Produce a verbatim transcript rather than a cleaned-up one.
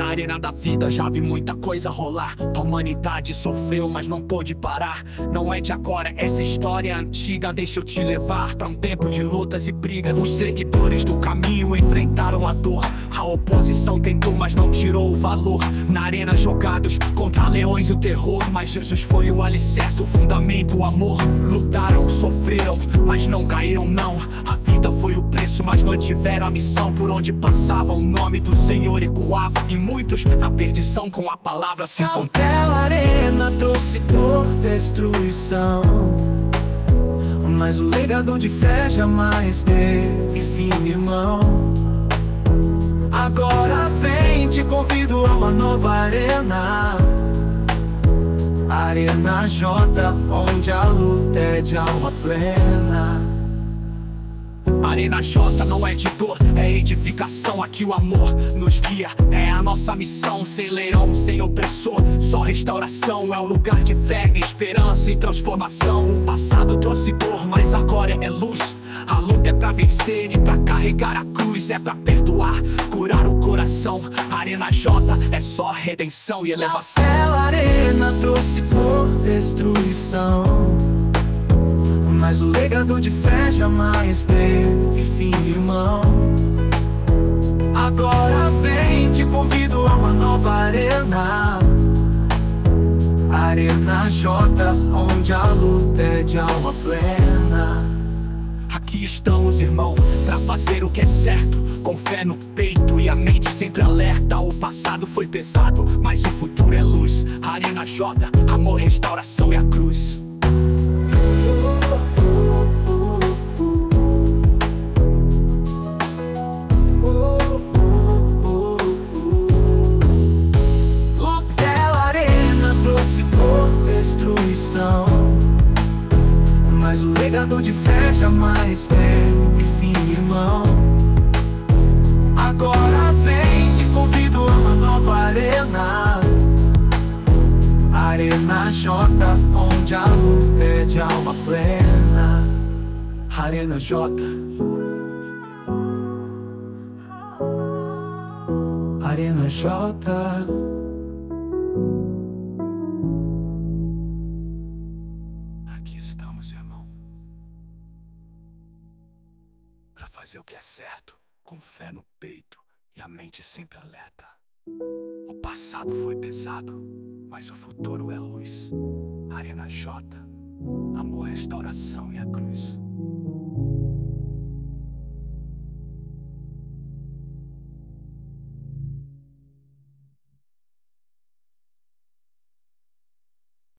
arena da vida já vi muita coisa rolar. A humanidade sofreu, mas não pôde parar. Não é de agora, essa história é antiga. Deixa eu te levar pra um tempo de lutas e brigas. Os seguidores do caminho enfrentaram a dor. A oposição tentou, mas não tirou o valor. Na arena jogados contra leões e o terror, mas Jesus foi o alicerce, o fundamento, o amor. Lutaram, sofreram, mas não caíram não. A vida foi o preço, mas mantiveram a missão. Por onde passava o nome do Senhor ecoava, e muitos na perdição com a palavra se encontraram. Aquela arena trouxe dor, destruição, mas o legado de fé jamais teve fim, irmão. Agora vem, te convido a uma nova arena, Arena J, onde a luta é de alma plena. Arena J não é de dor, é edificação. Aqui o amor nos guia, é a nossa missão. Sem leão, sem opressor, só restauração. É um lugar de fé, esperança e transformação. O passado trouxe dor, mas agora é luz. A luta é pra vencer e pra carregar a cruz. É pra perdoar, curar o coração. Arena J é só redenção e elevação. Aquela arena trouxe dor, destruição, mas o legado de fé jamais teve fim, irmão. Agora vem, te convido a uma nova arena, Arena J, onde a luta é de alma plena. Aqui estamos, irmão, pra fazer o que é certo, com fé no peito e a mente sempre alerta. O passado foi pesado, mas o futuro é luz. Arena J, amor, restauração e a cruz. Mas o legado de fé jamais teve fim, irmão. Agora vem, te convido a uma nova arena, Arena J, onde a luta é de alma plena. Arena J, Arena J. aqui estamos, irmão, pra fazer o que é certo, com fé no peito e a mente sempre alerta. O passado foi pesado, mas o futuro é luz. Arena J, amor, restauração e a cruz.